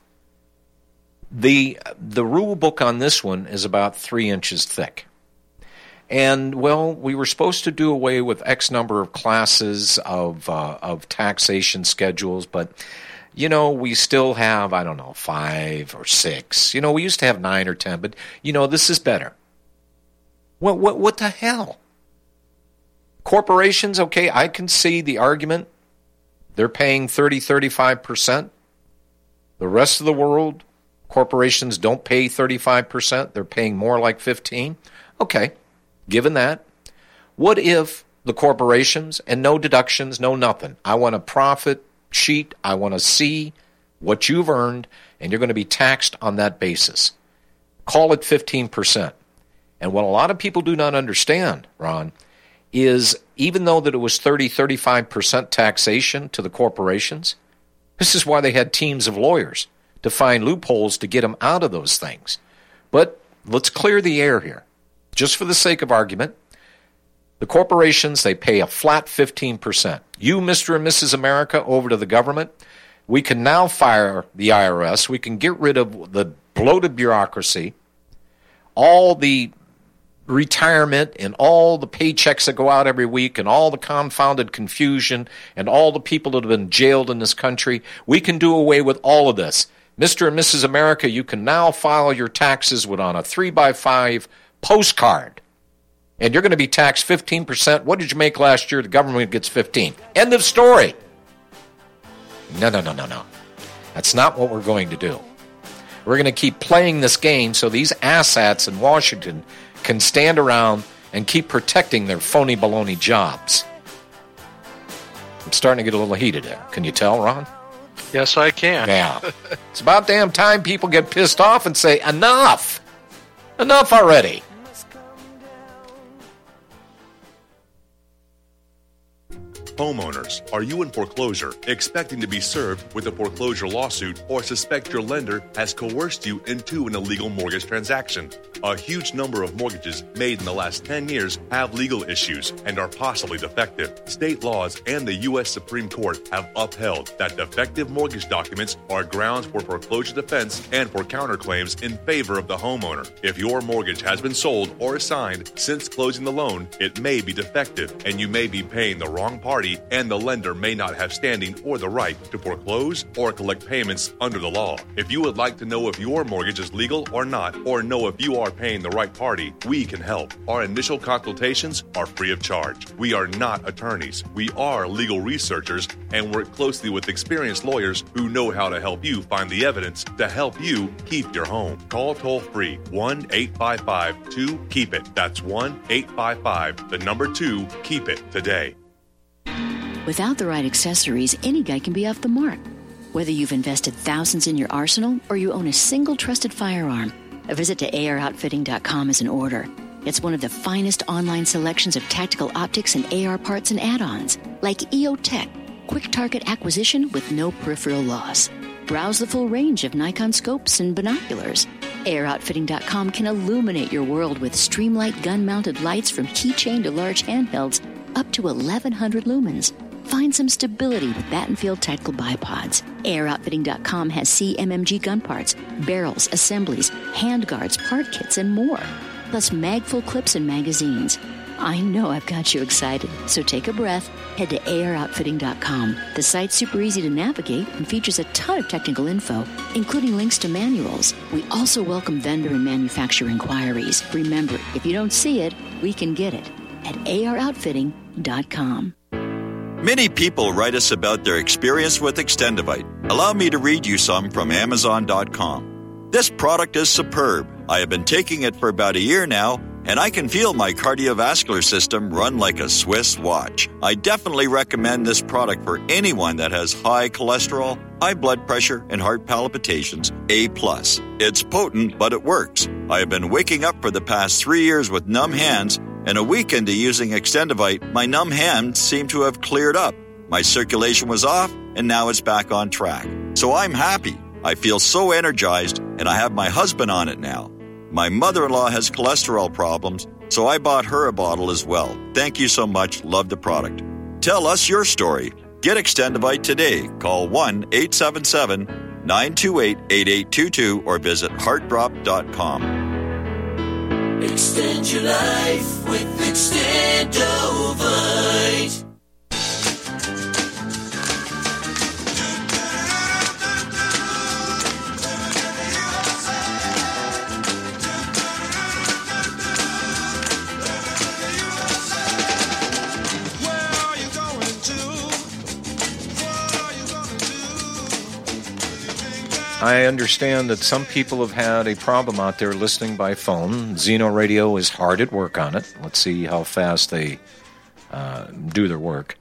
The the rule book on this one is about three inches thick. And, well, we were supposed to do away with X number of classes of uh, of taxation schedules, but, you know, we still have, I don't know, five or six. You know, we used to have nine or ten, but, you know, this is better. What what what the hell? Corporations, okay, I can see the argument. They're paying thirty, thirty-five percent. The rest of the world, corporations don't pay thirty-five percent. They're paying more like fifteen. Okay, given that, what if the corporations, and no deductions, no nothing, I want a profit sheet, I want to see what you've earned, and you're going to be taxed on that basis. Call it fifteen percent. And what a lot of people do not understand, Ron, is, even though that it was thirty, thirty-five percent taxation to the corporations, this is why they had teams of lawyers to find loopholes to get them out of those things. But let's clear the air here. Just for the sake of argument, the corporations, they pay a flat fifteen percent. You, Mister and Missus America, over to the government, we can now fire the I R S. We can get rid of the bloated bureaucracy, all the retirement and all the paychecks that go out every week and all the confounded confusion and all the people that have been jailed in this country. We can do away with all of this. Mister and Missus America, you can now file your taxes with on a three by five postcard. And you're going to be taxed fifteen percent. What did you make last year? The government gets fifteen. End of story. No, no, no, no, no. That's not what we're going to do. We're going to keep playing this game so these asshats in Washington can stand around and keep protecting their phony baloney jobs. I'm starting to get a little heated there. Can you tell, Ron? Yes, I can. Yeah. It's about damn time people get pissed off and say, enough! Enough already! Homeowners, are you in foreclosure, expecting to be served with a foreclosure lawsuit, or suspect your lender has coerced you into an illegal mortgage transaction? A huge number of mortgages made in the last ten years have legal issues and are possibly defective. State laws and the U S Supreme Court have upheld that defective mortgage documents are grounds for foreclosure defense and for counterclaims in favor of the homeowner. If your mortgage has been sold or assigned since closing the loan, it may be defective and you may be paying the wrong party, and the lender may not have standing or the right to foreclose or collect payments under the law. If you would like to know if your mortgage is legal or not, or know if you are paying the right party, we can help. Our initial consultations are free of charge. We are not attorneys. We are legal researchers and work closely with experienced lawyers who know how to help you find the evidence to help you keep your home. Call toll-free one eight five five two keep it. That's one eight five five, the number two, keep it today. Without the right accessories, any guy can be off the mark. Whether you've invested thousands in your arsenal or you own a single trusted firearm, a visit to A R outfitting dot com is in order. It's one of the finest online selections of tactical optics and A R parts and add-ons, like E O Tech, quick target acquisition with no peripheral loss. Browse the full range of Nikon scopes and binoculars. A R outfitting dot com can illuminate your world with Streamlight gun-mounted lights from keychain to large handhelds up to eleven hundred lumens. Find some stability with Battenfield Tactical Bipods. A R outfitting dot com has C M M G gun parts, barrels, assemblies, handguards, part kits, and more. Plus magful clips and magazines. I know I've got you excited, so take a breath. Head to A R outfitting dot com. The site's super easy to navigate and features a ton of technical info, including links to manuals. We also welcome vendor and manufacturer inquiries. Remember, if you don't see it, we can get it at A R outfitting dot com. Many people write us about their experience with Extendivite. Allow me to read you some from Amazon dot com. This product is superb. I have been taking it for about a year now, and I can feel my cardiovascular system run like a Swiss watch. I definitely recommend this product for anyone that has high cholesterol, high blood pressure, and heart palpitations, A plus. It's potent, but it works. I have been waking up for the past three years with numb hands, and a week into using Extendivite, my numb hands seem to have cleared up. My circulation was off, and now it's back on track. So I'm happy. I feel so energized, and I have my husband on it now. My mother-in-law has cholesterol problems, so I bought her a bottle as well. Thank you so much. Love the product. Tell us your story. Get Extendivite today. Call one eight seven seven, nine two eight, eight eight two two or visit heart drop dot com. Extend your life with Extendovite. I understand that some people have had a problem out there listening by phone. Zeno Radio is hard at work on it. Let's see how fast they uh, do their work.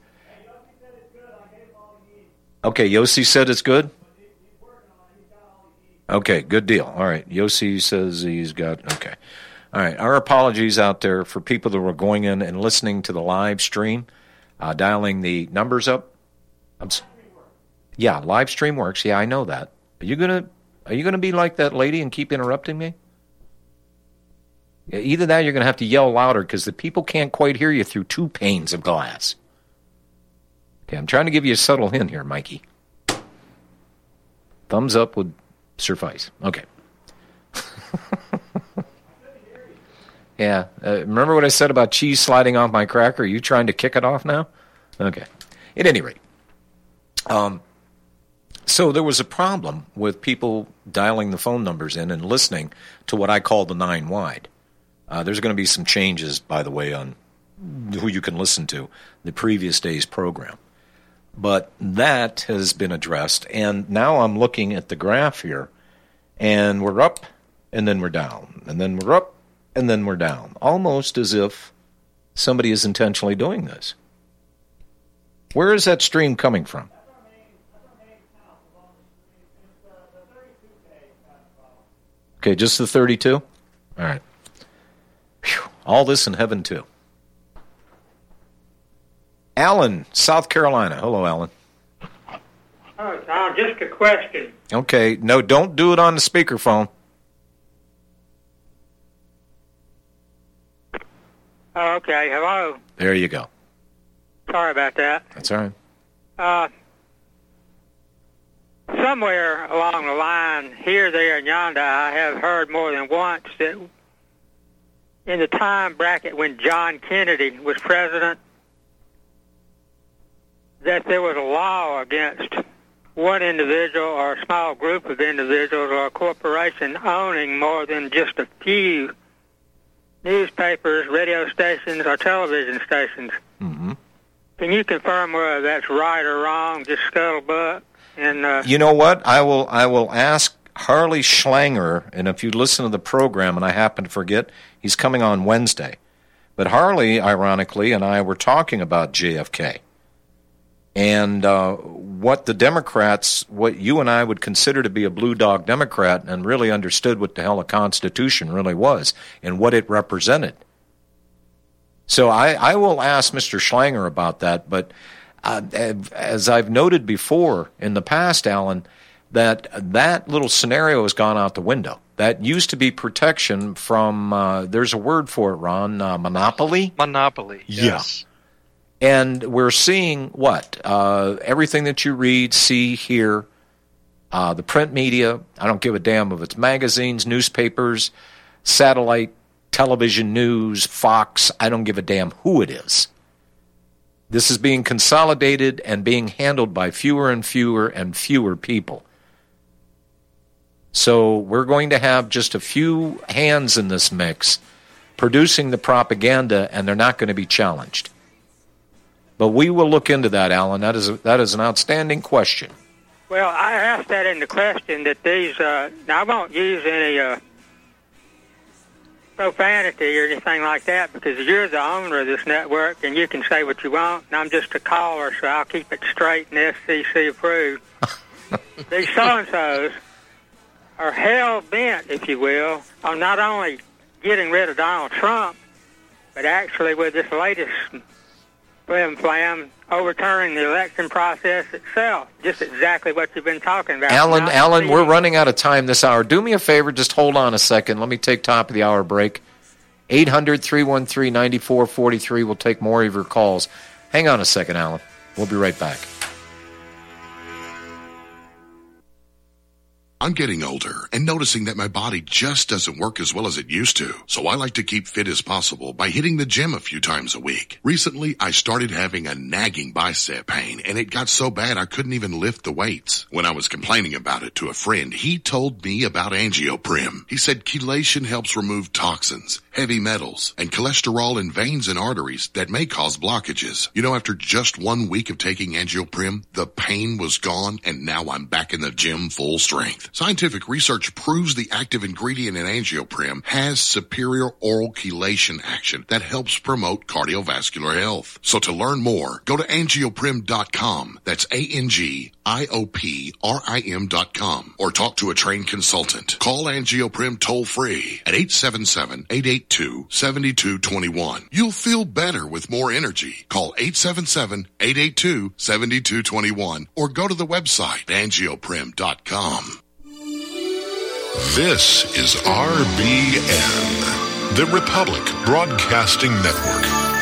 Okay, Yossi said it's good? Okay, good deal. All right, Yossi says he's got... Okay. All right, our apologies out there for people that were going in and listening to the live stream, uh, dialing the numbers up. I'm s- yeah, live stream works. Yeah, I know that. Are you gonna Are you gonna be like that lady and keep interrupting me? Either that, or you're gonna have to yell louder because the people can't quite hear you through two panes of glass. Okay, I'm trying to give you a subtle hint here, Mikey. Thumbs up would suffice. Okay. Yeah. Uh, remember what I said about cheese sliding off my cracker? Are you trying to kick it off now? Okay. At any rate. Um, so there was a problem with people dialing the phone numbers in and listening to what I call the nine wide. Uh, there's going to be some changes, by the way, on who you can listen to the previous day's program. But that has been addressed, and now I'm looking at the graph here, and we're up, and then we're down, and then we're up, and then we're down, almost as if somebody is intentionally doing this. Where is that stream coming from? Okay, just the thirty-two? All right. Whew. All this in heaven, too. Alan, South Carolina. Hello, Alan. Oh, Tom, just a question. Okay, no, don't do it on the speakerphone. Oh, okay, hello. There you go. Sorry about that. That's all right. Uh, somewhere along the line, here, there, and yonder, I have heard more than once that in the time bracket when John Kennedy was president, that there was a law against one individual or a small group of individuals or a corporation owning more than just a few newspapers, radio stations, or television stations. Mm-hmm. Can you confirm whether that's right or wrong, just scuttlebutt? And uh, you know what? I will I will ask Harley Schlanger, and if you listen to the program, and I happen to forget, he's coming on Wednesday. But Harley, ironically, and I were talking about J F K. And uh, what the Democrats, what you and I would consider to be a blue dog Democrat, and really understood what the hell a Constitution really was and what it represented. So I, I will ask Mister Schlanger about that. But uh, as I've noted before in the past, Alan, that that little scenario has gone out the window. That used to be protection from, uh, there's a word for it, Ron, uh, monopoly? Monopoly, yes. Yeah. And we're seeing what? Uh, everything that you read, see, hear, uh, the print media, I don't give a damn if it's magazines, newspapers, satellite, television news, Fox, I don't give a damn who it is. This is being consolidated and being handled by fewer and fewer and fewer people. So we're going to have just a few hands in this mix producing the propaganda, and they're not going to be challenged. But we will look into that, Alan. That is a, that is an outstanding question. well, I asked that in the question that these. Uh, now I won't use any uh, profanity or anything like that because you're the owner of this network and you can say what you want. And I'm just a caller, so I'll keep it straight and S C C approved. These so-and-sos are hell-bent, if you will, on not only getting rid of Donald Trump, but actually with this latest flim-flam, overturning the election process itself. Just exactly what you've been talking about. Alan, Not Alan, the- we're running out of time this hour. Do me a favor, just hold on a second. Let me take top of the hour break. eight hundred, three one three, nine four four three. We'll take more of your calls. Hang on a second, Alan. We'll be right back. I'm getting older and noticing that my body just doesn't work as well as it used to. So I like to keep fit as possible by hitting the gym a few times a week. Recently, I started having a nagging bicep pain and it got so bad I couldn't even lift the weights. When I was complaining about it to a friend, he told me about Angioprim. He said chelation helps remove toxins, heavy metals, and cholesterol in veins and arteries that may cause blockages. You know, after just one week of taking Angioprim, the pain was gone and now I'm back in the gym full strength. Scientific research proves the active ingredient in Angioprim has superior oral chelation action that helps promote cardiovascular health. So to learn more, go to angioprim dot com. That's A N G I O P R I M dot com. Or talk to a trained consultant. Call Angioprim toll free at eight seven seven, eight eight two, seven two two one. You'll feel better with more energy. Call eight seven seven, eight eight two, seven two two one or go to the website angioprim dot com. This is R B N, the Republic Broadcasting Network.